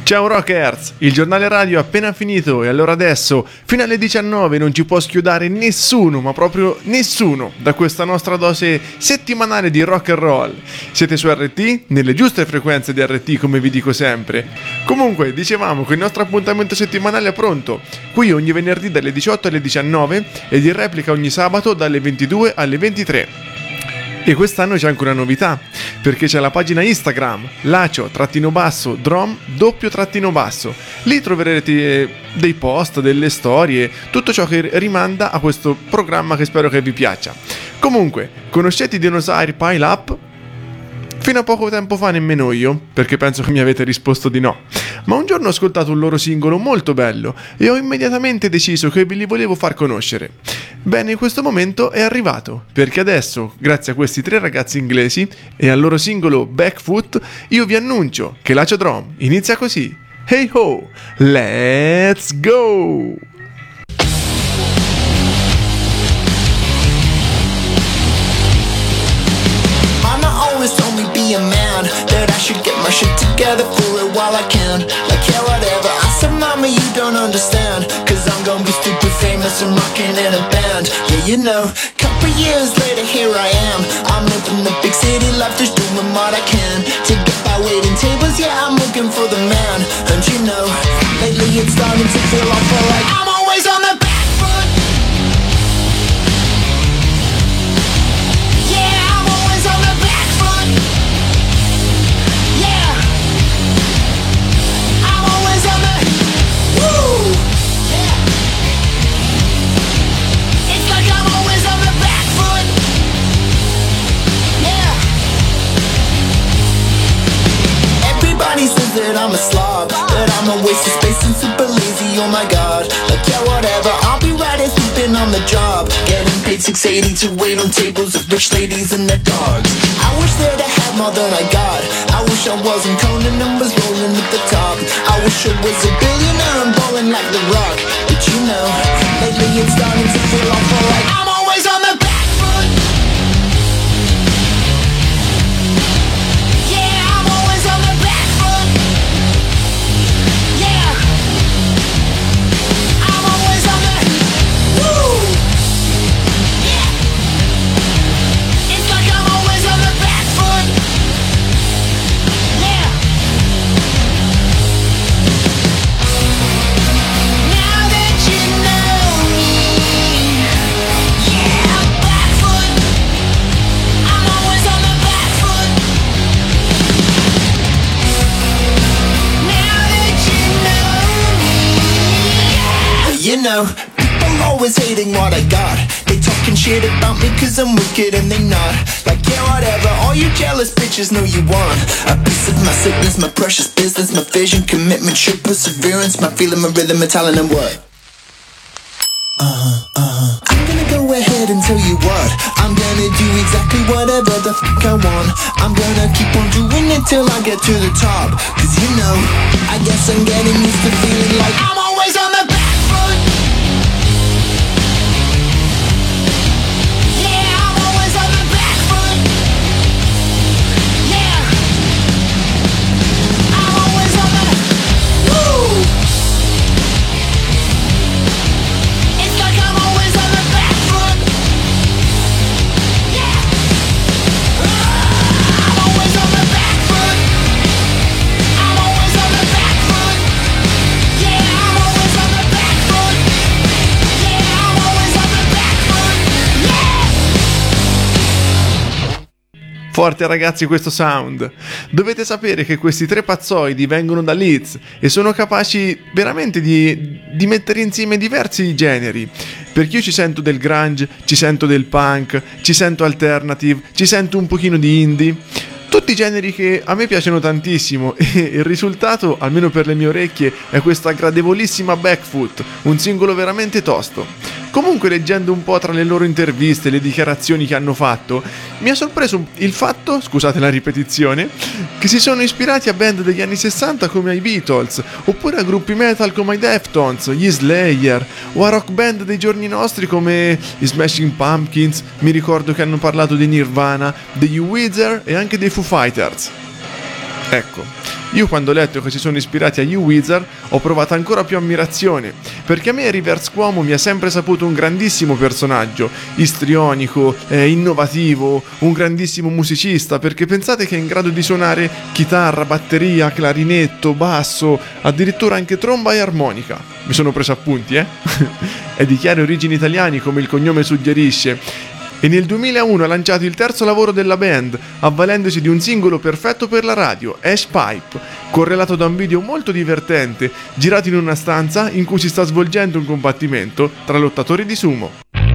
Ciao Rockers, il giornale radio è appena finito e allora adesso, fino alle 19, non ci può schiudare nessuno, ma proprio nessuno, da questa nostra dose settimanale di rock and roll. Siete su RT, nelle giuste frequenze di RT come vi dico sempre. Comunque, dicevamo che il nostro appuntamento settimanale è pronto, qui ogni venerdì dalle 18 alle 19 ed in replica ogni sabato dalle 22 alle 23. E quest'anno c'è anche una novità, perché c'è la pagina Instagram, lacio-drom _. Lì troverete dei post, delle storie, tutto ciò che rimanda a questo programma che spero che vi piaccia. Comunque, conoscete i Dinosaur Pile Up? Fino a poco tempo fa nemmeno io, perché penso che mi avete risposto di no. Ma un giorno ho ascoltato un loro singolo molto bello e ho immediatamente deciso che ve li volevo far conoscere. Bene, questo momento è arrivato, perché adesso, grazie a questi tre ragazzi inglesi e al loro singolo Backfoot, io vi annuncio che Lacio Drum inizia così. Hey ho, let's go! Told me be a man, that I should get my shit together, fool it while I can. Like yeah, whatever. I said, mama, you don't understand, cause I'm gonna be stupid famous and rocking in a band. Yeah, you know, couple years later, here I am. I'm living the big city life, just doing what I can to get by waiting tables. Yeah, I'm looking for the man. And you know, lately it's starting to feel awful like I'm always on the back foot. That I'm a slob, that I'm a waste of space and super lazy, oh my god. Like yeah, whatever, I'll be right as sleeping on the job, getting paid $6.80 to wait on tables of rich ladies and their dogs. I wish that I had more than I got. I wish I wasn't Conan and was rolling at the top. I wish I was a billionaire and balling like The Rock. But you know, lately it's starting to feel awful like I'm always on the back foot. You know, people always hating what I got. They talking shit about me cause I'm wicked and they not. Like yeah, whatever, all you jealous bitches know you want a piece of my sickness, my precious business, my vision, commitment, shit, perseverance, my feeling, my rhythm, my talent and what? I'm gonna go ahead and tell you what I'm gonna do exactly whatever the fuck I want. I'm gonna keep on doing it till I get to the top. Cause you know, I guess I'm getting used to feeling like I'm always on the back foot. Yeah, I'm always on the back foot. Yeah, I'm always on the woo. It's like I'm always on the back foot. Yeah, I'm always on the back foot. I'm always on the back foot. Yeah, I'm always on the back foot. Yeah, I'm always on the back foot. Yeah. Forte ragazzi questo sound. Dovete sapere che questi tre pazzoidi vengono da Leeds e sono capaci veramente di mettere insieme diversi generi. Perché io ci sento del grunge, ci sento del punk, ci sento alternative, ci sento un pochino di indie. Tutti generi che a me piacciono tantissimo e il risultato, almeno per le mie orecchie, è questa gradevolissima Backfoot, un singolo veramente tosto. Comunque, leggendo un po' tra le loro interviste e le dichiarazioni che hanno fatto, mi ha sorpreso il fatto, scusate la ripetizione, che si sono ispirati a band degli anni 60 come i Beatles, oppure a gruppi metal come i Deftones, gli Slayer, o a rock band dei giorni nostri come i Smashing Pumpkins. Mi ricordo che hanno parlato di Nirvana, degli Weezer e anche dei Foo Fighters. Ecco, Io quando ho letto che si sono ispirati agli Wizard ho provato ancora più ammirazione, perché a me Rivers Cuomo mi ha sempre saputo un grandissimo personaggio, istrionico, innovativo, un grandissimo musicista, perché pensate che è in grado di suonare chitarra, batteria, clarinetto, basso, addirittura anche tromba e armonica. Mi sono preso appunti, È di chiare origini italiane come il cognome suggerisce. E nel 2001 ha lanciato il terzo lavoro della band, avvalendosi di un singolo perfetto per la radio, Ash Pipe, correlato da un video molto divertente, girato in una stanza in cui si sta svolgendo un combattimento tra lottatori di sumo.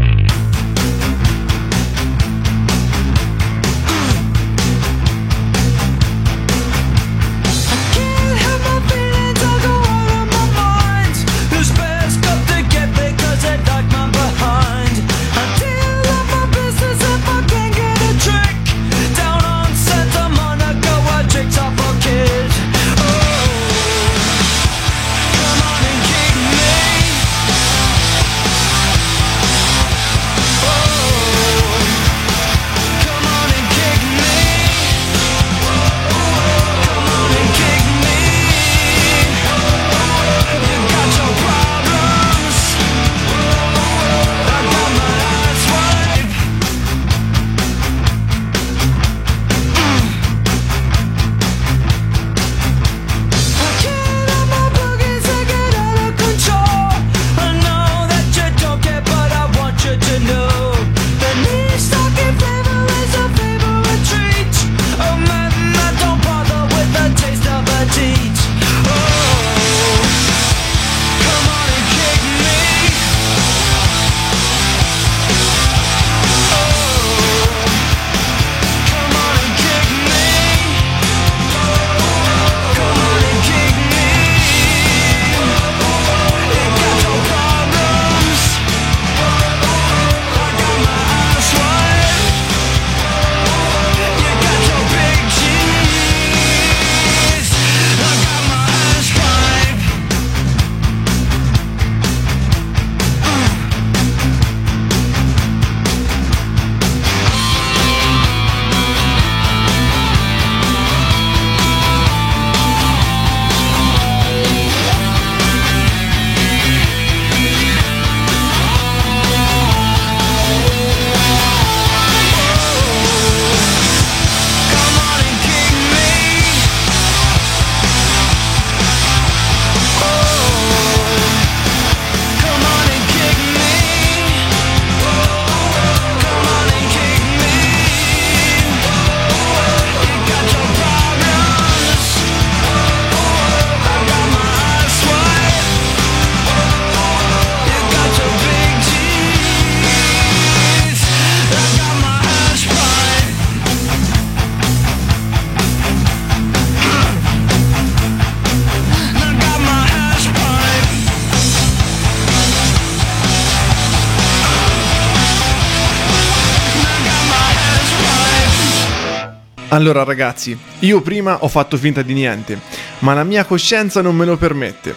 Allora ragazzi, io prima ho fatto finta di niente, ma la mia coscienza non me lo permette.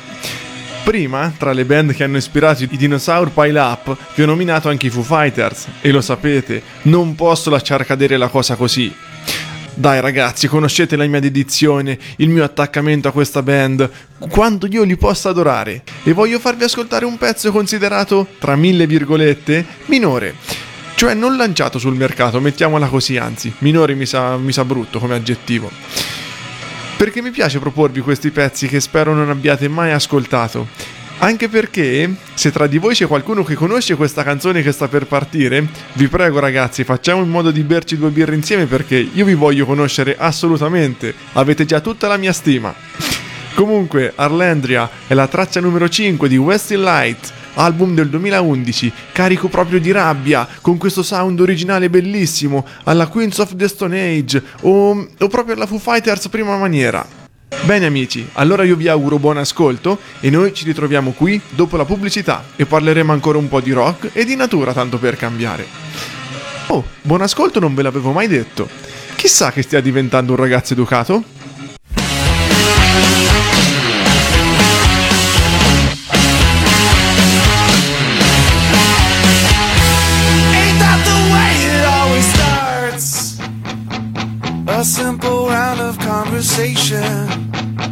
Prima, tra le band che hanno ispirato i Dinosaur Pile Up, vi ho nominato anche i Foo Fighters, e lo sapete, non posso lasciar cadere la cosa così. Dai ragazzi, conoscete la mia dedizione, il mio attaccamento a questa band, quanto io li possa adorare, e voglio farvi ascoltare un pezzo considerato, tra mille virgolette, minore. Cioè non lanciato sul mercato, mettiamola così, anzi, minore mi sa brutto come aggettivo. Perché mi piace proporvi questi pezzi che spero non abbiate mai ascoltato. Anche perché, se tra di voi c'è qualcuno che conosce questa canzone che sta per partire, vi prego ragazzi, facciamo in modo di berci 2 birre insieme perché io vi voglio conoscere assolutamente. Avete già tutta la mia stima. Comunque, Arlandria è la traccia numero 5 di Westin Light, album del 2011, carico proprio di rabbia, con questo sound originale bellissimo, alla Queens of the Stone Age, o proprio alla Foo Fighters prima maniera. Bene amici, allora io vi auguro buon ascolto e noi ci ritroviamo qui dopo la pubblicità e parleremo ancora un po' di rock e di natura tanto per cambiare. Oh, buon ascolto non ve l'avevo mai detto. Chissà che stia diventando un ragazzo educato? A simple round of conversation.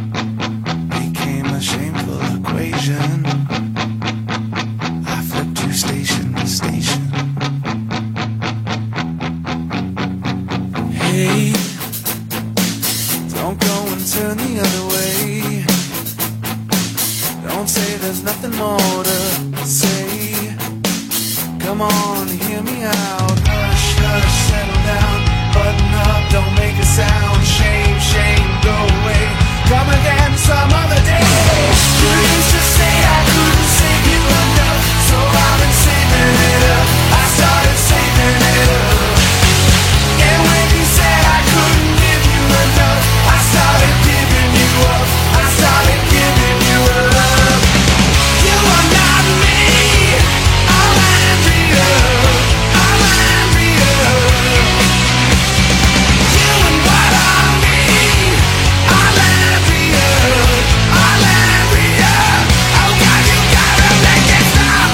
Stay. Don't go and turn the other way. Don't say there's nothing more to say. Come on, hear me out. Hush, hush, settle down. Button up, don't make a sound. Shame, shame, go away. Come again some other day. You used to say I couldn't save you enough, so I've been saving it up. I started saving it up. And when you said I couldn't give you enough, I started giving you up. I started giving you up. You are not me. I'm Andrea. I'm Andrea. You and what I need. I'm Andrea. I'm Andrea. Oh God, you gotta make it stop.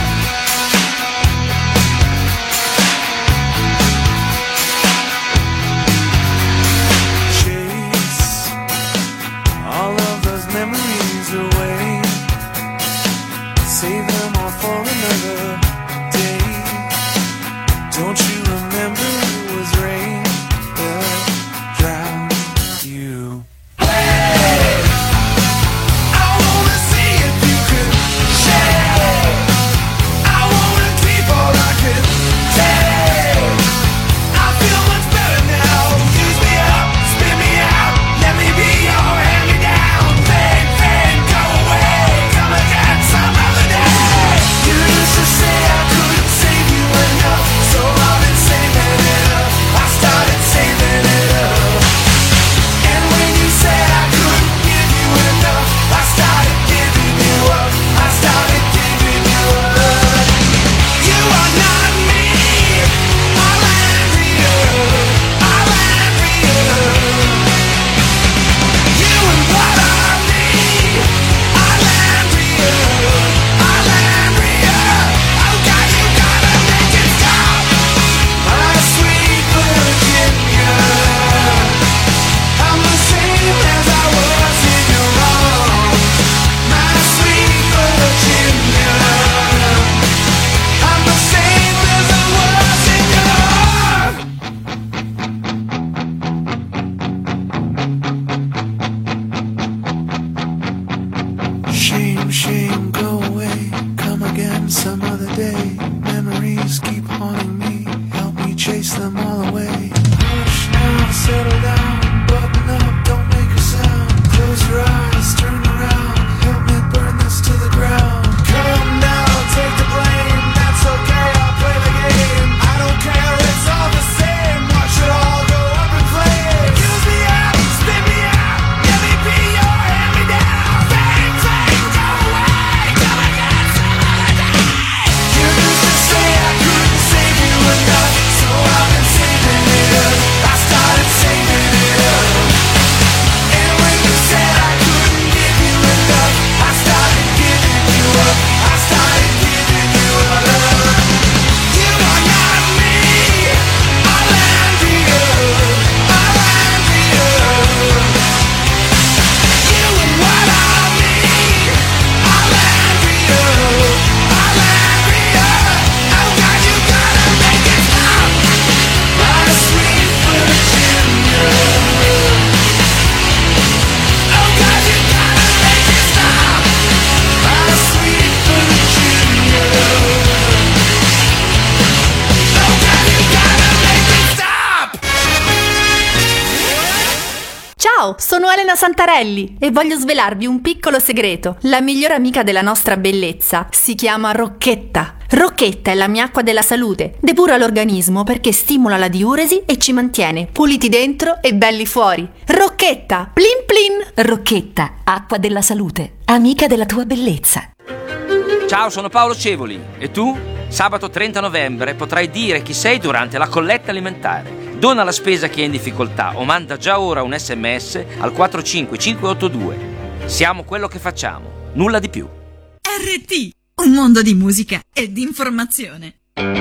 Chase all of those memories away. Save them all for another day. Don't you remember it was rain that drowned you? Hey, I wanna see if you can share. I wanna keep all I can take. I feel much better now. Use me up, spin me out. Let me be your hand-me-down. Fade, fade, go away. Come again some other day. You used to say I couldn't save you enough, so I've been saving it up. I started saving it up. And when you said I couldn't give you enough, I started giving you up. I started giving you up. You are not me. I'm Andrea. I'm Andrea. You and what I need. I'm Andrea. I'm Andrea. Oh God, you gotta make it stop. My sweet Virginia, I'm the same as I was in your arms. My sweet Virginia, I'm the same as I was in your arms. Shame, shame, go away. Come again some other day. Memories keep haunting me. Help me chase them all away. Hush now, settle down. Button up, don't make a sound. Close your eyes, turn around. Help me burn this to the ground. Come now, take the blame. That's okay, I'll play the game. I don't care, it's all the same. Watch it all go up in flames. Use me up, spin me out. Let me be your hand-me-down. Fade, fade, go away. Come again some other day. You used to say I couldn't save you enough, so I've been saving it up. I started saving it up. And when you said I couldn't give you enough, I started giving you up. I started giving you up. You are not me. I'm Andrea. I'm Andrea. You and what I need. I'm Andrea. I'm Andrea. Oh God, you gotta make it stop. My sweet Virginia. Oh God, you gotta make it stop. My sweet Virginia. Oh God, you gotta make it stop. Ciao, sono Elena Santarelli e voglio svelarvi un piccolo segreto. La migliore amica della nostra bellezza si chiama Rocchetta. Rocchetta è la mia acqua della salute. Depura l'organismo perché stimola la diuresi e ci mantiene puliti dentro e belli fuori. Rocchetta, plin plin! Rocchetta, acqua della salute, amica della tua bellezza. Ciao, sono Paolo Cevoli. E tu? Sabato 30 novembre potrai dire chi sei durante la colletta alimentare. Dona la spesa a chi è in difficoltà o manda già ora un SMS al 45582. Siamo quello che facciamo, nulla di più. RT, un mondo di musica e di informazione.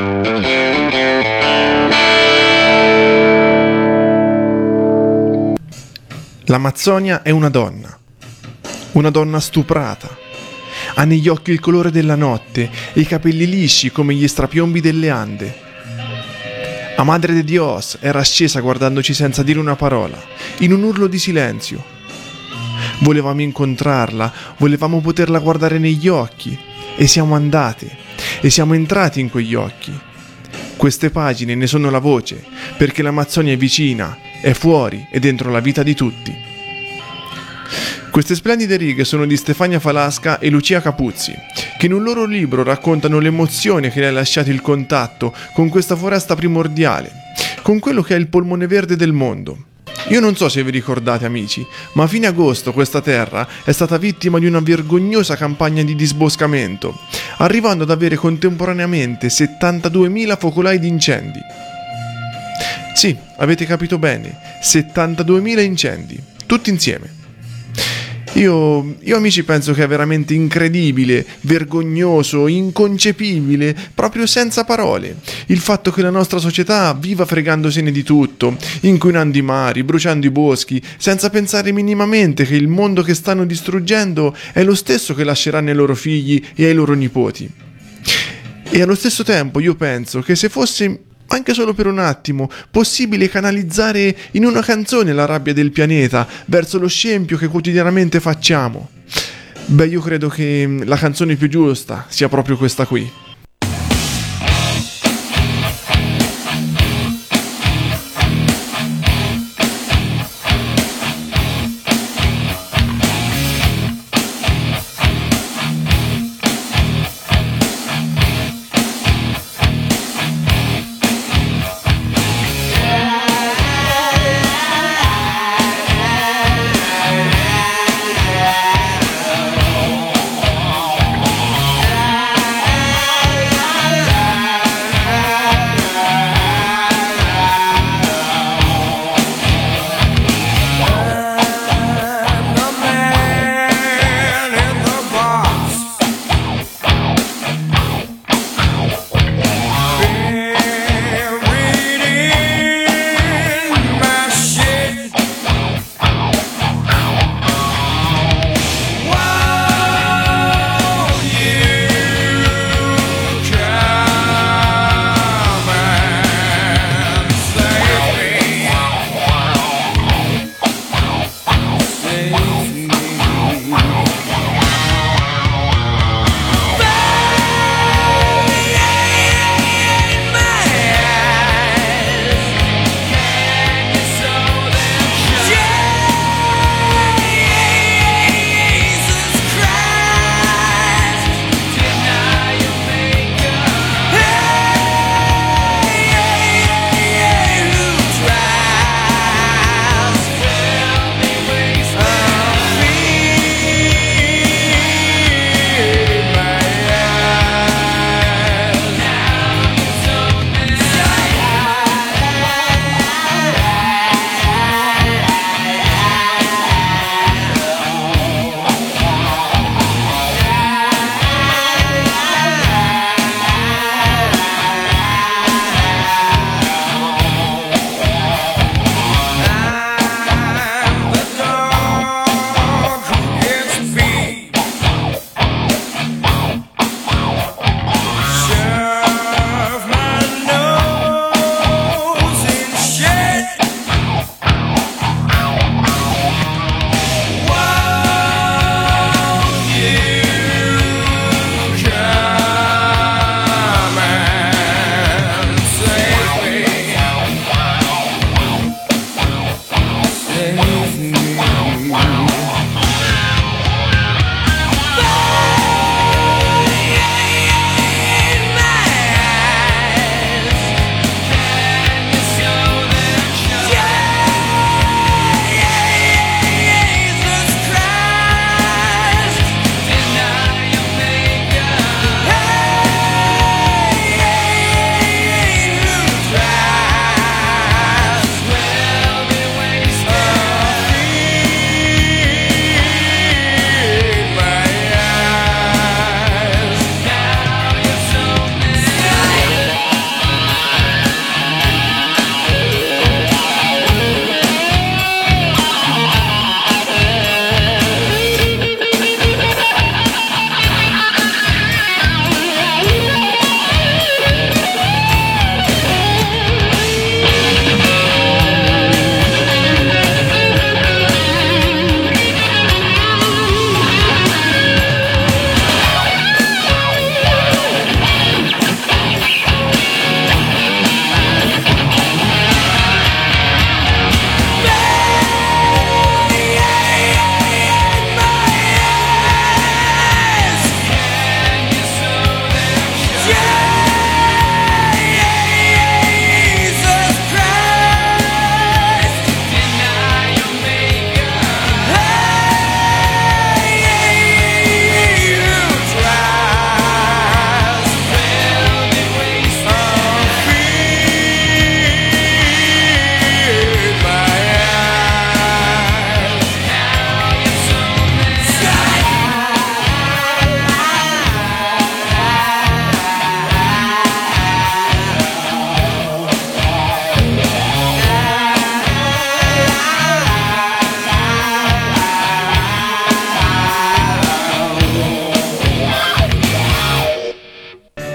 L'Amazzonia è una donna stuprata. Ha negli occhi il colore della notte e i capelli lisci come gli strapiombi delle Ande. La Madre de Dios era scesa guardandoci senza dire una parola, in un urlo di silenzio. Volevamo incontrarla, volevamo poterla guardare negli occhi, e siamo andate, e siamo entrati in quegli occhi. Queste pagine ne sono la voce, perché l'Amazzonia è vicina, è fuori e dentro la vita di tutti. Queste splendide righe sono di Stefania Falasca e Lucia Capuzzi, che in un loro libro raccontano l'emozione che le ha lasciato il contatto con questa foresta primordiale, con quello che è il polmone verde del mondo. Io non so se vi ricordate, amici, ma a fine agosto questa terra è stata vittima di una vergognosa campagna di disboscamento, arrivando ad avere contemporaneamente 72.000 focolai di incendi. Sì, avete capito bene, 72.000 incendi, tutti insieme. Io amici penso che è veramente incredibile, vergognoso, inconcepibile, proprio senza parole, il fatto che la nostra società viva fregandosene di tutto, inquinando i mari, bruciando i boschi, senza pensare minimamente che il mondo che stanno distruggendo è lo stesso che lasceranno ai loro figli e ai loro nipoti. E allo stesso tempo io penso che se fosse anche solo per un attimo, possibile canalizzare in una canzone la rabbia del pianeta verso lo scempio che quotidianamente facciamo. Beh, io credo che la canzone più giusta sia proprio questa qui.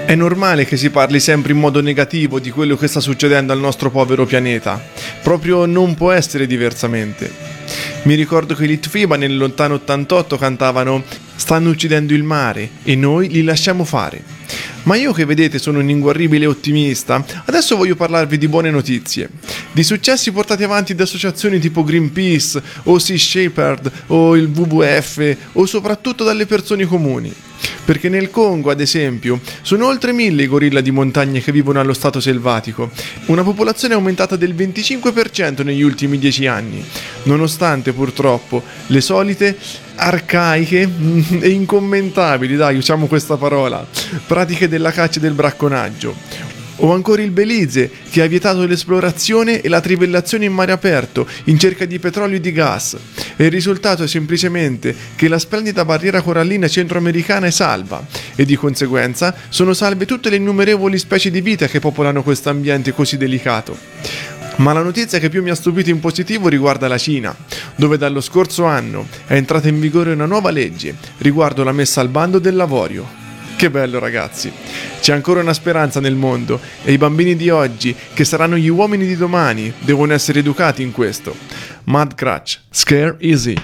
È normale che si parli sempre in modo negativo di quello che sta succedendo al nostro povero pianeta. Proprio non può essere diversamente. Mi ricordo che i Litfiba nel lontano 88 cantavano "Stanno uccidendo il mare e noi li lasciamo fare". Ma io, che vedete sono un inguaribile ottimista, adesso voglio parlarvi di buone notizie, di successi portati avanti da associazioni tipo Greenpeace o Sea Shepherd o il WWF o soprattutto dalle persone comuni. Perché nel Congo, ad esempio, sono oltre 1000 i gorilla di montagna che vivono allo stato selvatico, una popolazione aumentata del 25% negli ultimi 10 anni, nonostante purtroppo le solite arcaiche e incommentabili, dai, usiamo questa parola, pratiche della caccia e del bracconaggio. O ancora il Belize, che ha vietato l'esplorazione e la trivellazione in mare aperto in cerca di petrolio e di gas. E il risultato è semplicemente che la splendida barriera corallina centroamericana è salva e di conseguenza sono salve tutte le innumerevoli specie di vita che popolano questo ambiente così delicato. Ma la notizia che più mi ha stupito in positivo riguarda la Cina, dove dallo scorso anno è entrata in vigore una nuova legge riguardo la messa al bando dell'avorio. Che bello, ragazzi! C'è ancora una speranza nel mondo e i bambini di oggi, che saranno gli uomini di domani, devono essere educati in questo. Mud Crutch, Scare Easy.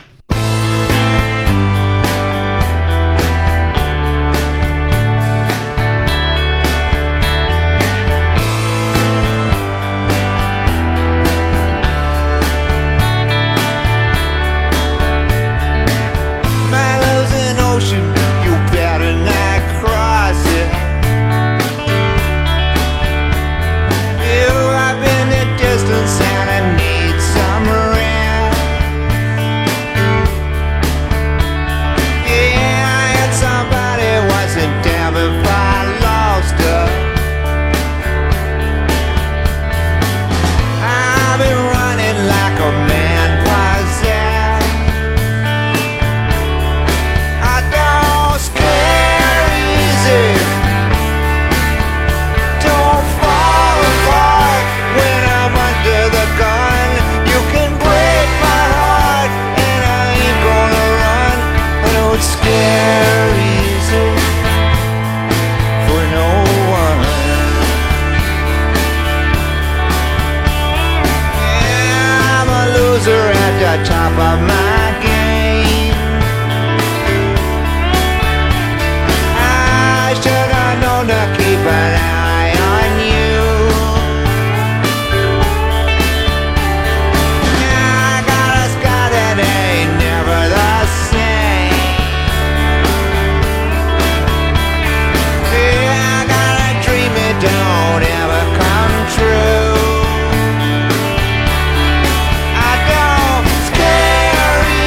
Top of my game, I should have known to keep an eye on you. I got a sky that ain't never the same. Yeah, I got a dream it don't ever come true. I don't scare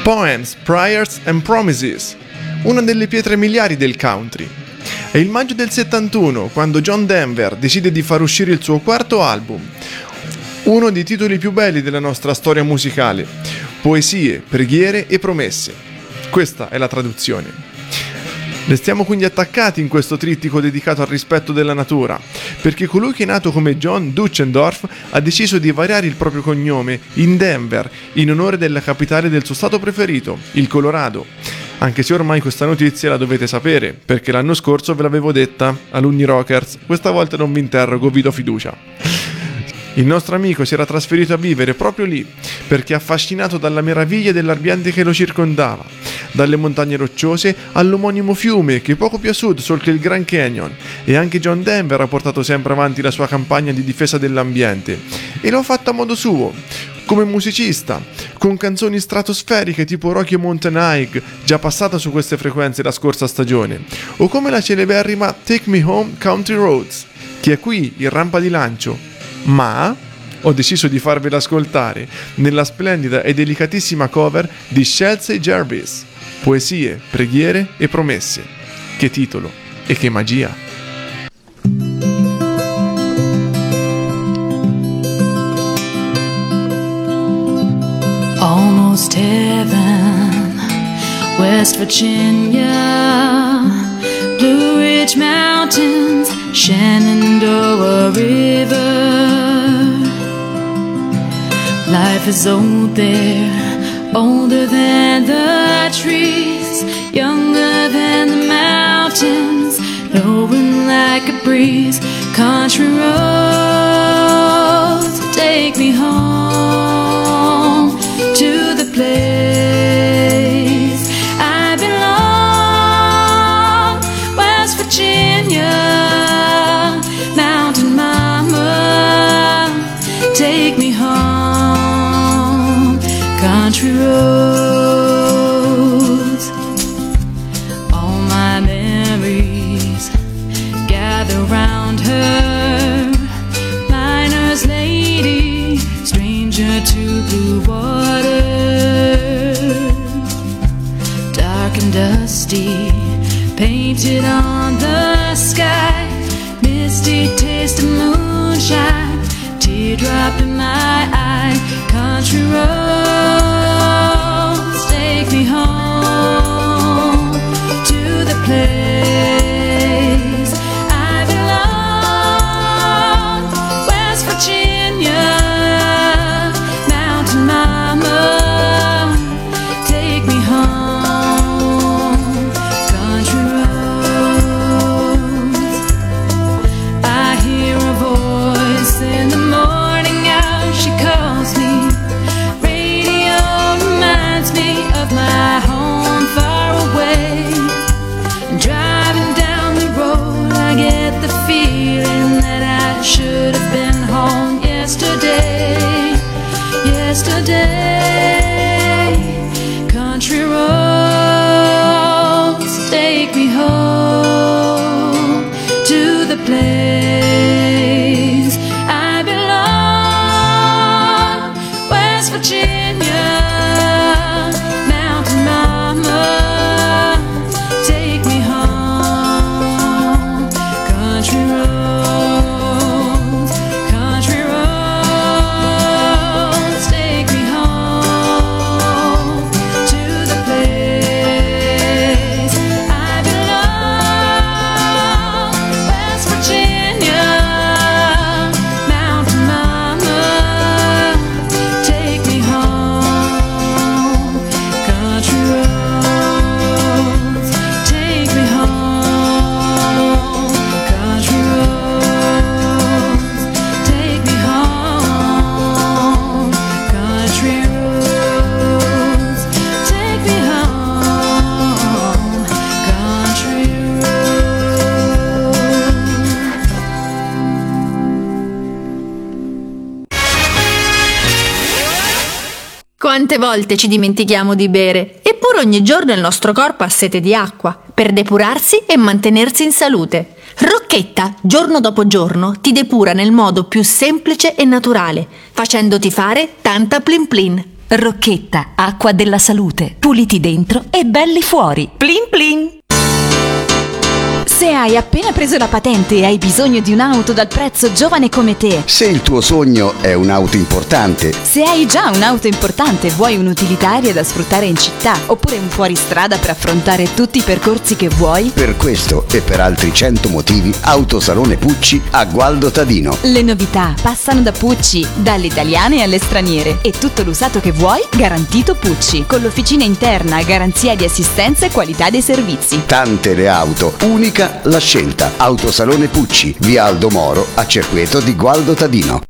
Poems, Prayers and Promises, una delle pietre miliari del country. È il maggio del 71 quando John Denver decide di far uscire il suo quarto album, uno dei titoli più belli della nostra storia musicale, Poesie, preghiere e promesse. Questa è la traduzione. Restiamo quindi attaccati in questo trittico dedicato al rispetto della natura, perché colui che è nato come John Duchendorf ha deciso di variare il proprio cognome in Denver, in onore della capitale del suo stato preferito, il Colorado. Anche se ormai questa notizia la dovete sapere, perché l'anno scorso ve l'avevo detta, alunni rockers, questa volta non vi interrogo, vi do fiducia. Il nostro amico si era trasferito a vivere proprio lì, perché affascinato dalla meraviglia dell'ambiente che lo circondava, dalle montagne rocciose all'omonimo fiume che poco più a sud solca il Grand Canyon, e anche John Denver ha portato sempre avanti la sua campagna di difesa dell'ambiente, e l'ha fatto a modo suo, come musicista, con canzoni stratosferiche tipo Rocky Mountain High, già passata su queste frequenze la scorsa stagione, o come la celeberrima Take Me Home Country Roads, che è qui in rampa di lancio. Ma ho deciso di farvela ascoltare nella splendida e delicatissima cover di Chelsea Jervis, Poesie, preghiere e promesse. Che titolo e che magia! Almost heaven, West Virginia, Blue Ridge Mountains, Shenandoah River. Life is old there, older than the trees, younger than the mountains, blowing like a breeze. Country roads take me home to the place I belong. West Virginia, Mountain Mama, take me home. Country roads, all my memories gather round her. Miner's lady, stranger to blue water, dark and dusty, painted on the sky, misty taste of moonshine, teardrop in my eye. Country roads take me home to the place I belong. West Virginia, Mountain Mama, take me home. Country roads, I hear a voice in the morning hour. She calls me. Radio reminds me of my home far away. And driving down the road, I get the feeling that I should have been home yesterday. Yesterday, country roads take me home to the place I belong. West Virginia, Mountain Mama, take me home. Country roads, take me home to the place I belong. West Virginia, Mountain Mama, take me home. Country roads, take me home. Country roads, take me home. Country roads, take me home. Country Quante volte ci dimentichiamo di bere, eppure ogni giorno il nostro corpo ha sete di acqua per depurarsi e mantenersi in salute. Rocchetta, giorno dopo giorno, ti depura nel modo più semplice e naturale, facendoti fare tanta plin plin. Rocchetta, acqua della salute. Puliti dentro e belli fuori. Plin plin! Se hai appena preso la patente e hai bisogno di un'auto dal prezzo giovane come te, Se il tuo sogno è un'auto importante, se hai già un'auto importante e vuoi un'utilitaria da sfruttare in città, oppure un fuoristrada per affrontare tutti i percorsi che vuoi, per questo e per altri 100 motivi, Autosalone Pucci a Gualdo Tadino. le novità passano da Pucci, dalle italiane alle straniere, e tutto l'usato che vuoi garantito Pucci, con l'officina interna, garanzia di assistenza e qualità dei servizi. Tante le auto, unica la scelta. Autosalone Pucci, via Aldo Moro, a Cerqueto di Gualdo Tadino.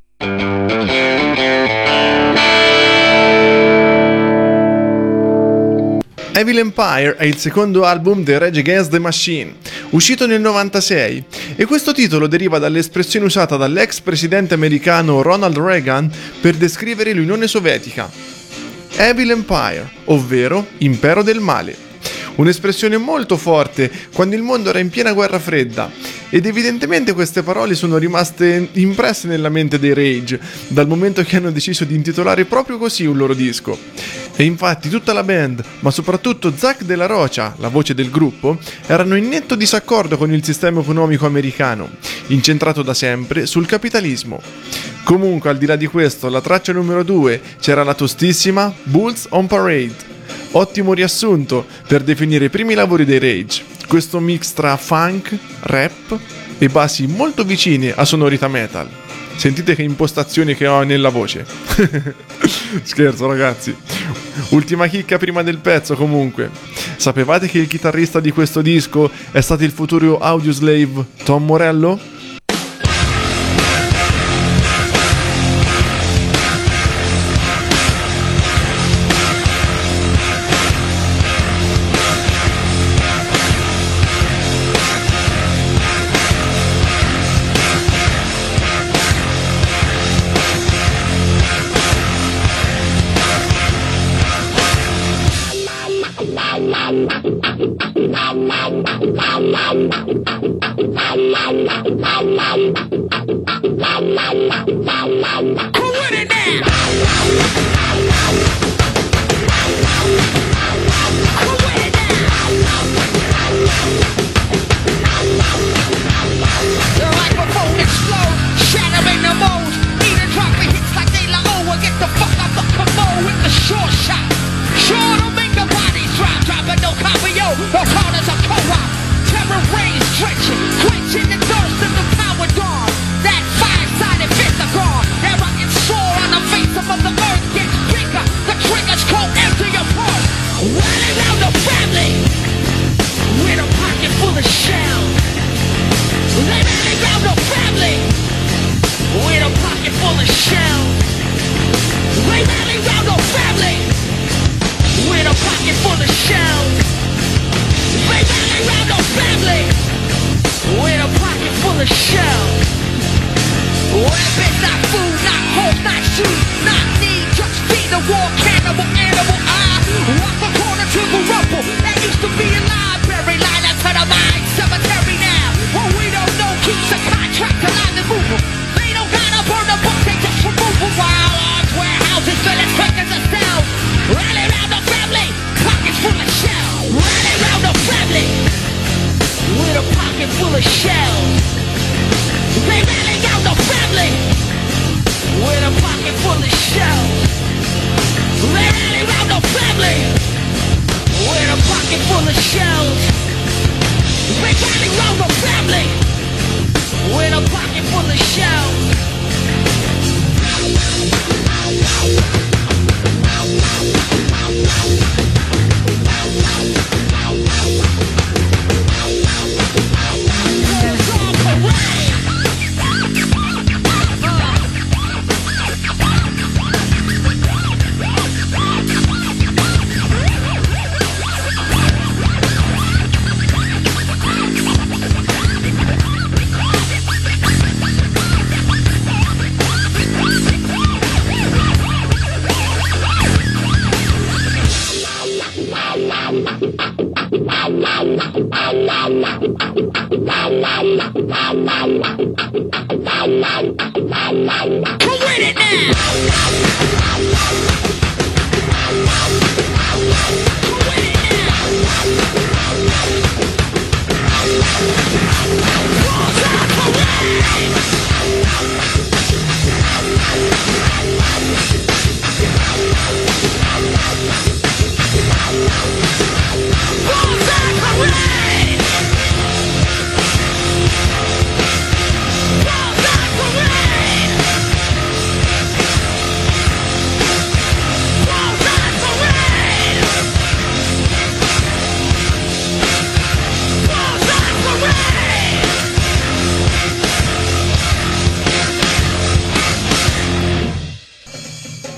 Evil Empire è il secondo album dei Rage Against the Machine, uscito nel 96, e questo titolo deriva dall'espressione usata dall'ex presidente americano Ronald Reagan per descrivere l'Unione Sovietica. Evil Empire, ovvero impero del male. Un'espressione molto forte quando il mondo era in piena guerra fredda, ed evidentemente queste parole sono rimaste impresse nella mente dei Rage, dal momento che hanno deciso di intitolare proprio così un loro disco. E infatti tutta la band, ma soprattutto Zack De La Rocha, la voce del gruppo, erano in netto disaccordo con il sistema economico americano, incentrato da sempre sul capitalismo. Comunque, al di là di questo, la traccia numero 2 c'era la tostissima Bulls on Parade. Ottimo riassunto per definire i primi lavori dei Rage. Questo mix tra funk, rap e bassi molto vicini a sonorità metal. Sentite che impostazioni che ho nella voce. Scherzo, ragazzi. Ultima chicca prima del pezzo, comunque. Sapevate che il chitarrista di questo disco è stato il futuro Audioslave Tom Morello?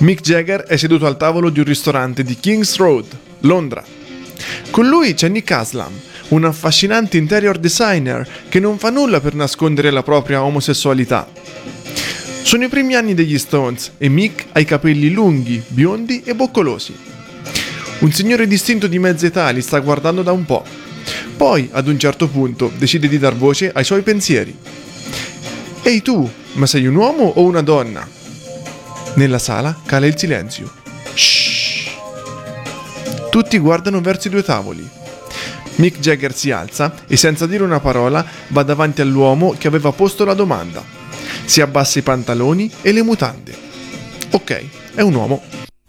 Mick Jagger è seduto al tavolo di un ristorante di King's Road, Londra. Con lui c'è Nick Aslam, un affascinante interior designer che non fa nulla per nascondere la propria omosessualità. Sono i primi anni degli Stones e Mick ha i capelli lunghi, biondi e boccolosi. Un signore distinto di mezza età li sta guardando da un po'. Poi, ad un certo punto, decide di dar voce ai suoi pensieri. Ehi tu, ma sei un uomo o una donna? Nella sala cala il silenzio. Shh. Tutti guardano verso i due tavoli. Mick Jagger si alza e senza dire una parola va davanti all'uomo che aveva posto la domanda. Si abbassa i pantaloni e le mutande. Ok, è un uomo.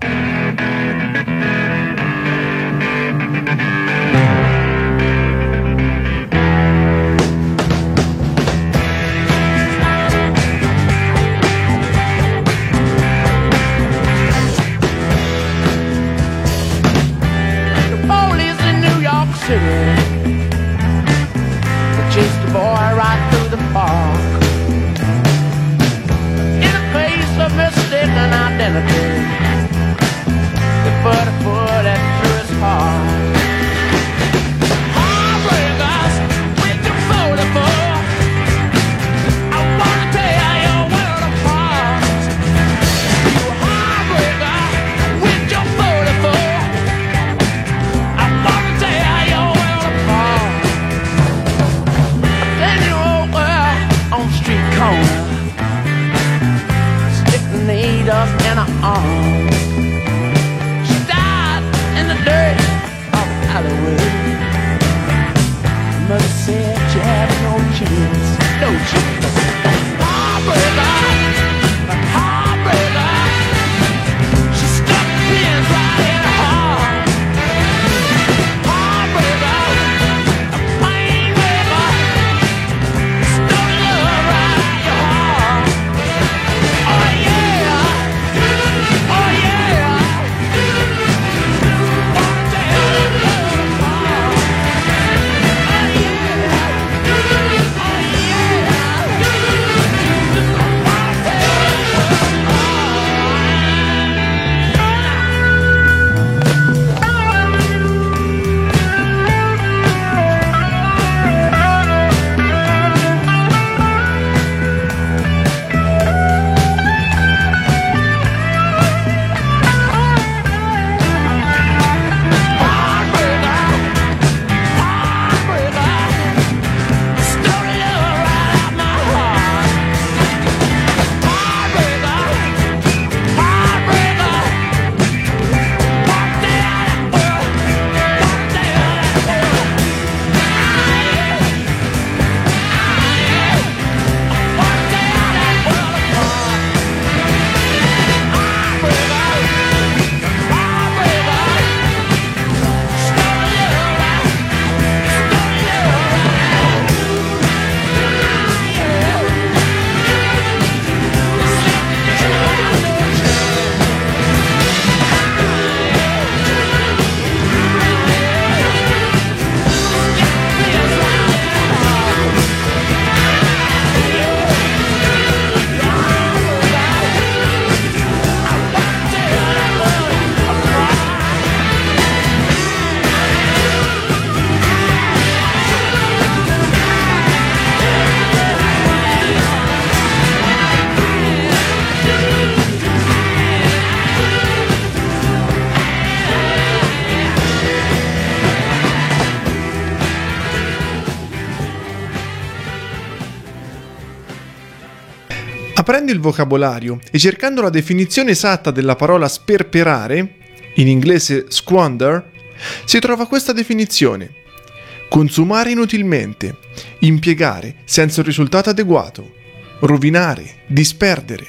Aprendo il vocabolario e cercando la definizione esatta della parola sperperare, in inglese squander, si trova questa definizione: consumare inutilmente, impiegare senza un risultato adeguato, rovinare, disperdere.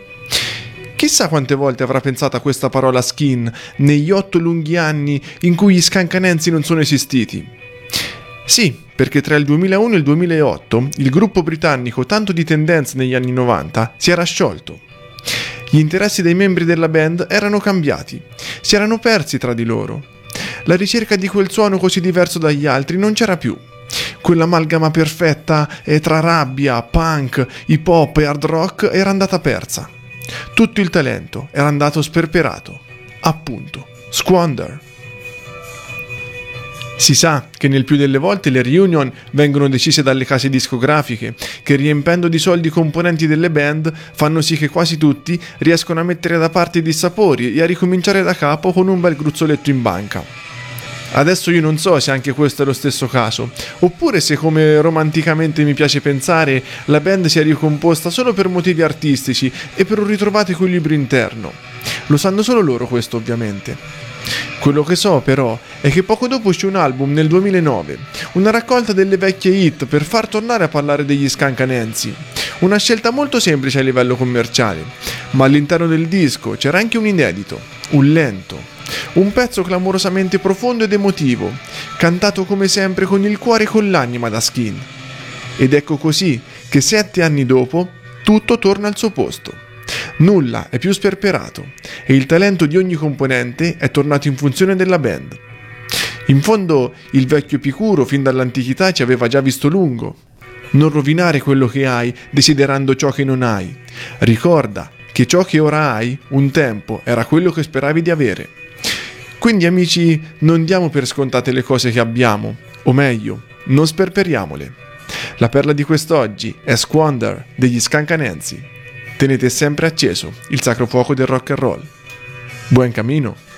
Chissà quante volte avrà pensato a questa parola skin negli 8 lunghi anni in cui gli scancanensi non sono esistiti. Sì, perché tra il 2001 e il 2008 il gruppo britannico, tanto di tendenza negli anni 90, si era sciolto. Gli interessi dei membri della band erano cambiati, si erano persi tra di loro. La ricerca di quel suono così diverso dagli altri non c'era più. Quell'amalgama perfetta tra rabbia, punk, hip hop e hard rock era andata persa. Tutto il talento era andato sperperato. Appunto, squander. Si sa che nel più delle volte le reunion vengono decise dalle case discografiche, che riempendo di soldi i componenti delle band fanno sì che quasi tutti riescono a mettere da parte i dissapori e a ricominciare da capo con un bel gruzzoletto in banca. Adesso io non so se anche questo è lo stesso caso, oppure se, come romanticamente mi piace pensare, la band si è ricomposta solo per motivi artistici e per un ritrovato equilibrio interno. Lo sanno solo loro questo, ovviamente. Quello che so però è che poco dopo uscì un album nel 2009, una raccolta delle vecchie hit per far tornare a parlare degli Scancanensi. Una scelta molto semplice a livello commerciale, ma all'interno del disco c'era anche un inedito, un lento, un pezzo clamorosamente profondo ed emotivo, cantato come sempre con il cuore e con l'anima da Skin. Ed ecco così che 7 anni dopo tutto torna al suo posto. Nulla è più sperperato e il talento di ogni componente è tornato in funzione della band. In fondo il vecchio Epicuro fin dall'antichità ci aveva già visto lungo. Non rovinare quello che hai desiderando ciò che non hai. Ricorda che ciò che ora hai un tempo era quello che speravi di avere. Quindi amici, non diamo per scontate le cose che abbiamo, o meglio, non sperperiamole. La perla di quest'oggi è Squander degli Scancanensi. Tenete sempre acceso il sacro fuoco del rock and roll. Buon cammino!